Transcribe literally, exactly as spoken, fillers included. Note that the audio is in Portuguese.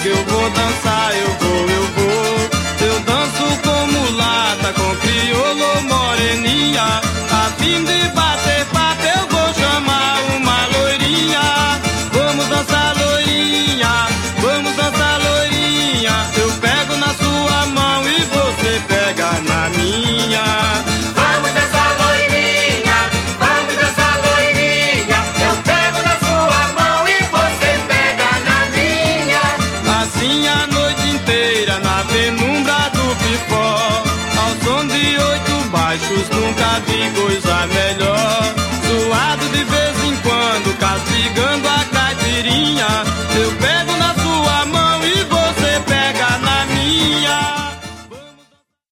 que eu vou dançar, eu vou, eu vou. Eu danço com mulata, com crioulo ou moreninha. A fim de bater papo eu vou chamar uma loirinha. Vamos dançar, loirinha, vamos dançar, loirinha. Eu pego na sua mão e você pega na minha. Vamos dançar, loirinha, vamos dançar, loirinha. Eu pego na sua mão e você pega na minha. Assim a noite inteira na penumbra do pifó, ao som de oito baixos nunca vi coisa melhor. Suado de vez em quando, castigando